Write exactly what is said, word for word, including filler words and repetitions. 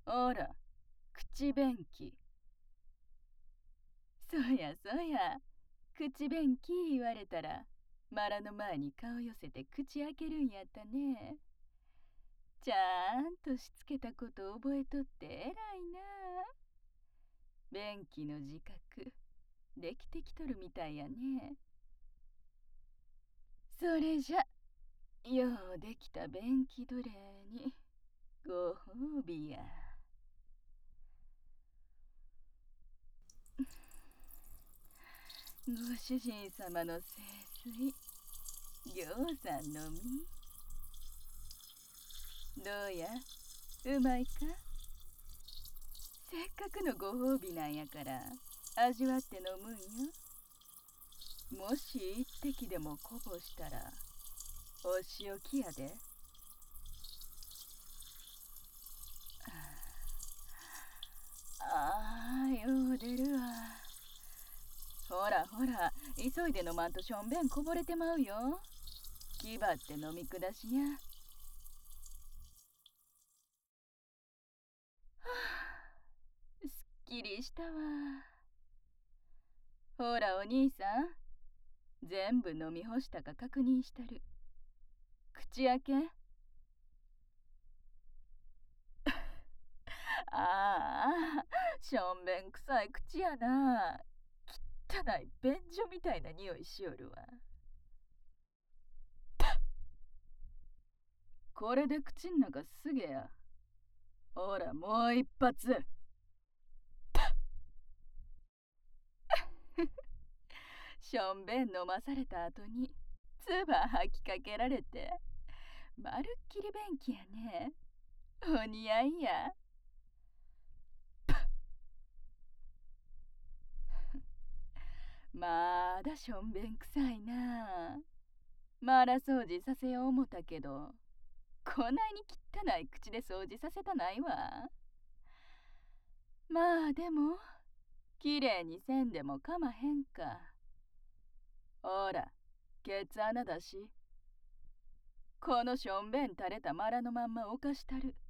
ほら、口便器。そやそや、口便器言われたら、マラの前に顔寄せて口開けるんやったね。ちゃんとしつけたこと覚えとって偉いな。便器の自覚、できてきとるみたいやね。それじゃ、ようできた便器奴隷にご褒美や。ご主人様の聖水、ぎょうさん飲み。どうや、うまいか？せっかくのご褒美なんやから味わって飲むんよ。もし一滴でもこぼしたらお仕置きやで。ああ、よう出るわ。ほらほら、急いで飲まんとしょんべんこぼれてまうよ。気張って飲み下しや。はあ、すっきりしたわ。ほらお兄さん、全部飲み干したか確認したる。口開け。ああ、しょんべん臭い口やな。汚い便所みたいな匂いしよるわ。これで口ん中すげや。ほら、もう一発。しょんべん飲まされた後に、唾吐きかけられて、まるっきり便器やね。お似合いや。まだしょんべん臭いな。まだ掃除させよう思たけど、こないに汚い口で掃除させたないわ。まあでも、きれいにせんでもかまへんか。ほら、ケツ穴だし。このしょんべん垂れたマラのまんまおかしたる。